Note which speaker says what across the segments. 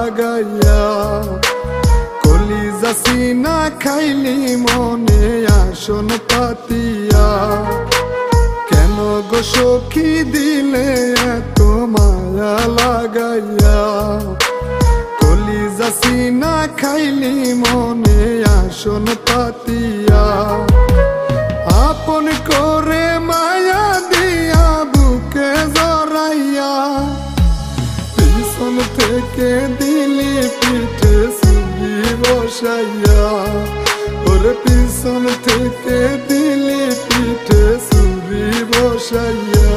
Speaker 1: লাগাইয়া কলিজা সিনা খাইলি মনে আসন পাতিয়া কেন গো সখী দিলে এত মায়া লাগাইয়া কলিজা সিনা খাইলি মনে আসন পাতিয়া আপন করে মায়া দিয়া বুকে জড়াইয়া পিছন থেকে দিলি পিঠে সুগি বসাইয়া ওরে পিছন থেকে দিলি পিঠে সুগি বসাইয়া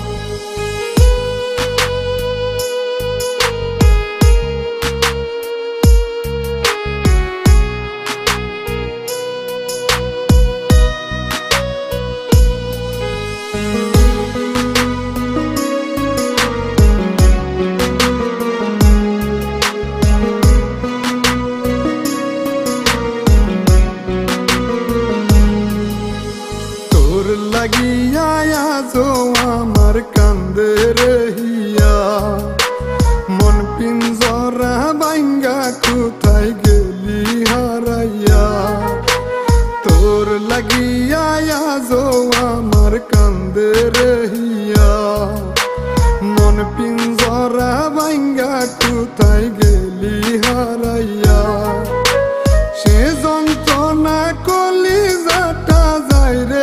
Speaker 1: লাগিয়া আজো আমার কান্দে রহিয়া মন পিঞ্জরা বাইঙ্গা কোথায় গেলি হারাইয়া তোর লাগিয়া আজো আমার কান্দে রহিয়া মন পিঞ্জরা বাইঙ্গা কোথায় গেলি হারাইয়া সে যন্ত্রণা কলিজাটা যায় রে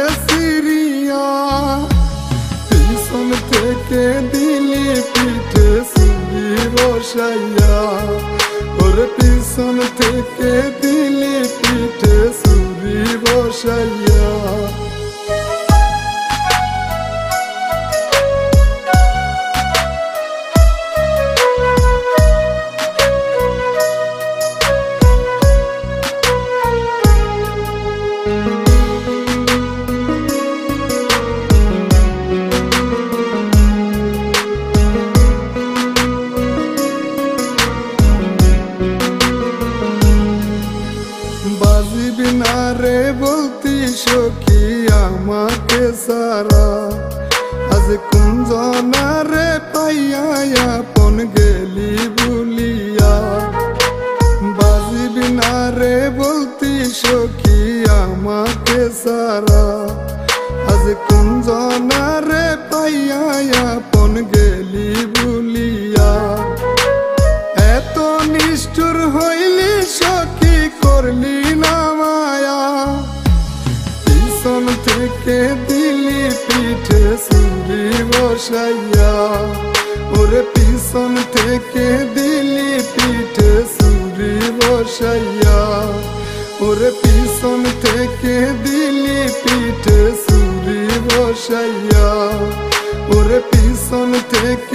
Speaker 1: পিছন থেকে দিলি পিঠে সুগি বসাইয়া ওর পিছন থেকে দিলি পিঠে সুগি বসাইয়া বাজিবি না রে বলতি সখী আমাকে সারা আজ কুঞ্জনা রে পাইয়া আপন গেলি ভুলিয়া বাজিবি না রে বলতি সখী আমাকে সারা আজ কুঞ্জনা রে পাইয়া আপন গেলি ভুলিয়া এত নিষ্ঠুর হইলি সখী করলি না মায়া পিছন থেকে দিলি পিঠে সুগি বসাইয়া ওরে পিছন থেকে দিলি পিঠে সুগি বসাইয়া ওরে পিছন থেকে দিলি পিঠে সুগি বসাইয়া ওরে পিছন থেকে